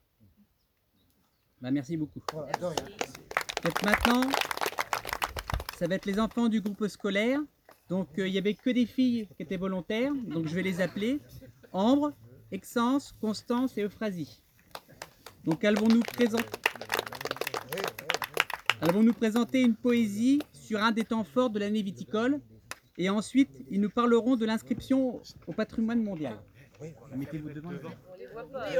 Bah, merci beaucoup. Voilà, de rien. Donc maintenant, ça va être les enfants du groupe scolaire. Donc euh, il n'y avait que des filles qui étaient volontaires, donc je vais les appeler. Ambre, Exence, Constance et Euphrasie. Donc elles vont nous présenter, elles vont nous présenter une poésie sur un des temps forts de l'année viticole. Et ensuite, ils nous parleront de l'inscription au patrimoine mondial. Mettez-vous devant. On les voit pas.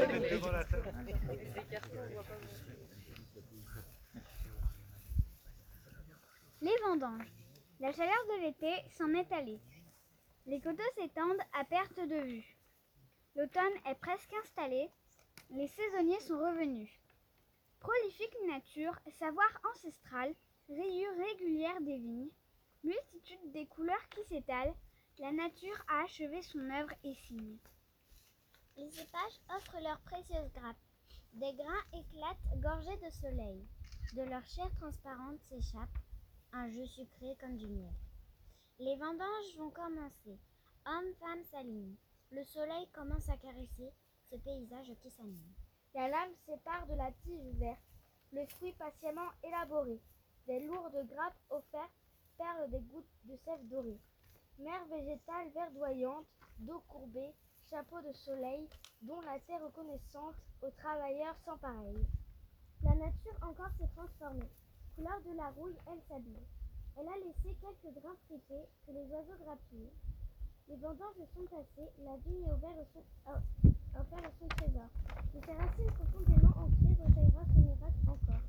Les vendanges. La chaleur de l'été s'en est allée. Les coteaux s'étendent à perte de vue. L'automne est presque installé. Les saisonniers sont revenus. Prolifique nature, savoir ancestral, rayures régulières des vignes, multitude des couleurs qui s'étalent, la nature a achevé son œuvre et signe. Les cépages offrent leurs précieuses grappes. Des grains éclatent gorgés de soleil. De leur chair transparente s'échappe un jus sucré comme du miel. Les vendanges vont commencer. Hommes, femmes s'alignent. Le soleil commence à caresser ce paysage qui s'anime. La lame sépare de la tige verte, le fruit patiemment élaboré. Des lourdes grappes offertes perlent des gouttes de sève dorée. Mer végétale verdoyante, dos courbé, chapeau de soleil, dont la terre reconnaissante aux travailleurs sans pareil. La nature encore s'est transformée. Couleur de la rouille, elle s'habille. Elle a laissé quelques grains friqués que les oiseaux grappillent. Les vendanges sont passées, la vigne est ouverte son, a, a offert son trésor. De ses racines profondément ancrées rejaillira ce miracle encore.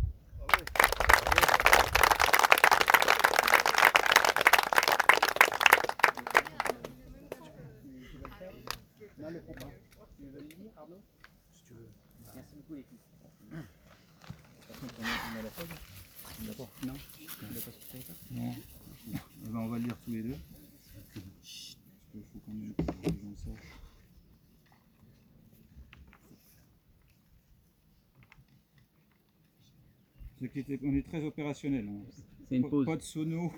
Merci beaucoup les filles. Non. Non. Eh ben, on va le lire tous les deux. Il faut quand même que les gens sachent. Ce qui était- on est très opérationnel. Hein. C'est une Pas- pause. Pas de sono.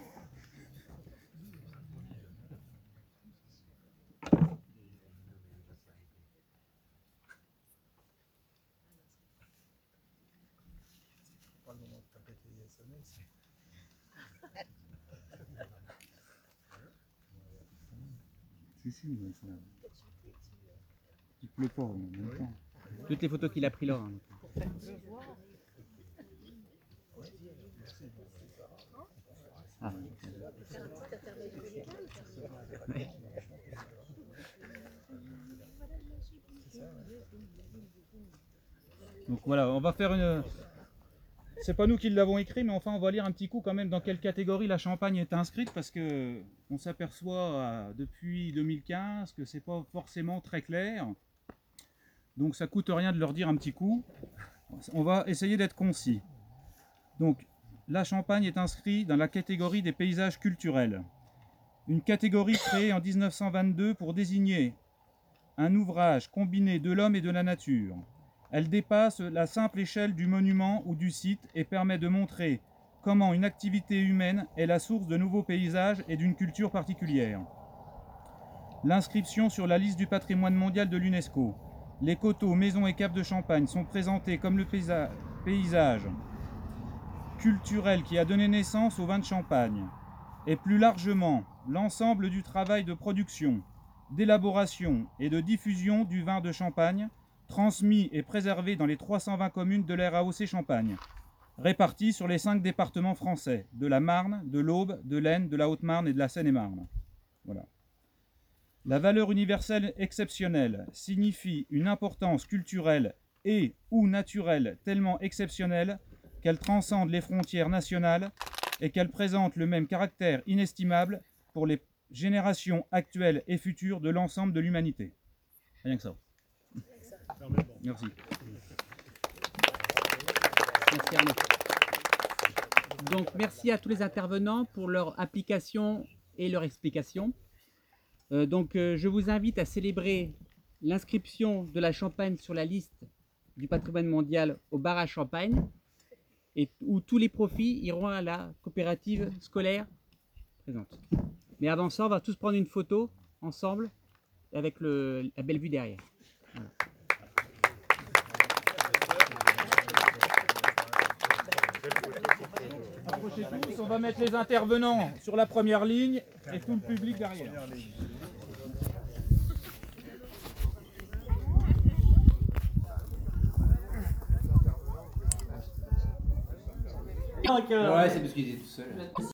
Si, si, mais ça... Il pleut pas en même temps. Toutes les photos qu'il a pris là. hein. Ah. Ouais. Donc voilà, on va faire une... C'est pas nous qui l'avons écrit, mais enfin on va lire un petit coup quand même dans quelle catégorie la Champagne est inscrite, parce que on s'aperçoit euh, depuis deux mille quinze que c'est pas forcément très clair. Donc ça coûte rien de leur dire un petit coup. On va essayer d'être concis. Donc la Champagne est inscrite dans la catégorie des paysages culturels. Une catégorie créée en mille neuf cent vingt-deux pour désigner un ouvrage combiné de l'homme et de la nature. Elle dépasse la simple échelle du monument ou du site et permet de montrer comment une activité humaine est la source de nouveaux paysages et d'une culture particulière. L'inscription sur la liste du patrimoine mondial de l'UNESCO. Les coteaux, maisons et caves de Champagne sont présentés comme le paysa- paysage culturel qui a donné naissance au vin de Champagne. Et plus largement, l'ensemble du travail de production, d'élaboration et de diffusion du vin de Champagne, transmis et préservé dans les trois cent vingt communes de l'R A O C Champagne, réparties sur les cinq départements français, de la Marne, de l'Aube, de l'Aisne, de la Haute-Marne et de la Seine-et-Marne. Voilà. La valeur universelle exceptionnelle signifie une importance culturelle et ou naturelle tellement exceptionnelle qu'elle transcende les frontières nationales et qu'elle présente le même caractère inestimable pour les générations actuelles et futures de l'ensemble de l'humanité. Rien que ça. Merci. Merci Arnaud. Donc merci à tous les intervenants pour leur application et leur explication. Euh, donc euh, je vous invite à célébrer l'inscription de la Champagne sur la liste du patrimoine mondial au bar à Champagne, et où tous les profits iront à la coopérative scolaire présente. Mais avant ça, on va tous prendre une photo ensemble avec le, la belle vue derrière. Voilà. Approchez tous, on va mettre les intervenants sur la première ligne et tout le public derrière. Ouais, c'est parce qu'il est tout seul.